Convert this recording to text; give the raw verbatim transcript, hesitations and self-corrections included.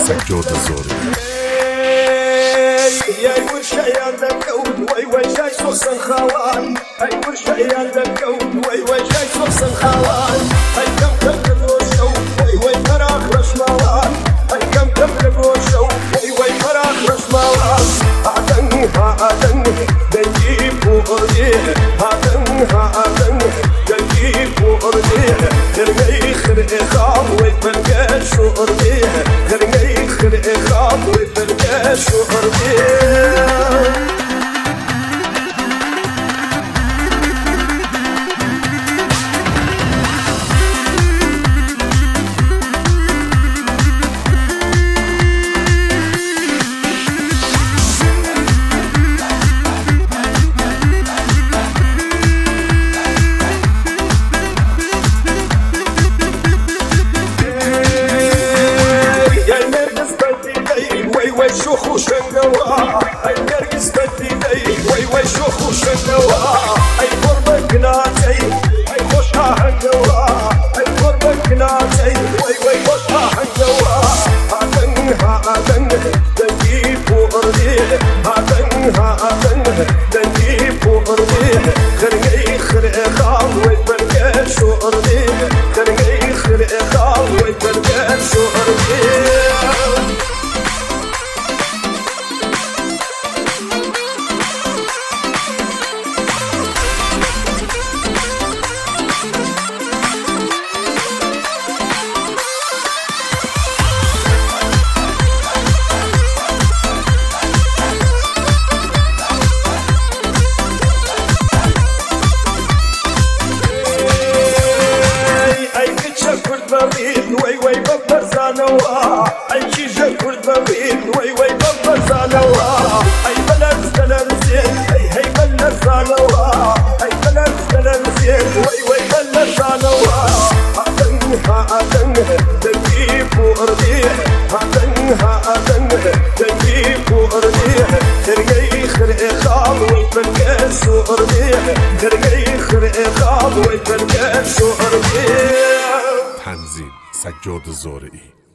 سجاد زارعی. ای ورشايان دكون وي وي جاي سوسن خوان ای ورشايان دكون وي وي جاي سوسن خوان ای كم كم لبوشو وي وي فراغ رشموان ای كم كم لبوشو وي وي فراغ رشموان هادن هادن دنجيب ورديه هادن هادن دنجيب ورديه خرقي خرقي خام ويفرقى شورديه خرقي خرقي خام ويفرقى شورديه شوخ وشنقوا اي نرقص بديدي وي وي شوخ وشنقوا اي قربك ناتي اي خوشها حنقوا اي قربك ناتي وي وي خوشها حنقوا هاتن هاتن دنجيب ورديه هاتن هاتن دنجيب ورديه خرقي خرقي خام ويفرقى شورديه خرقي خرقي خام ويفرقى شورديه وي وي ببر زانوا اي شيشه كرد بريد وي وي ببر زانوا اي بلد بلد زين اي هي بلد زانوا اي بلد بلد زين وي وي بلد زانوا هاتن هاتن تجيب ورديه هاتن هاتن تجيب ورديه خرقي خرقي خام ويفرقى شورديه خرقي خرقي خام ويفرقى شورديه. تنظیم سجاد زارعی.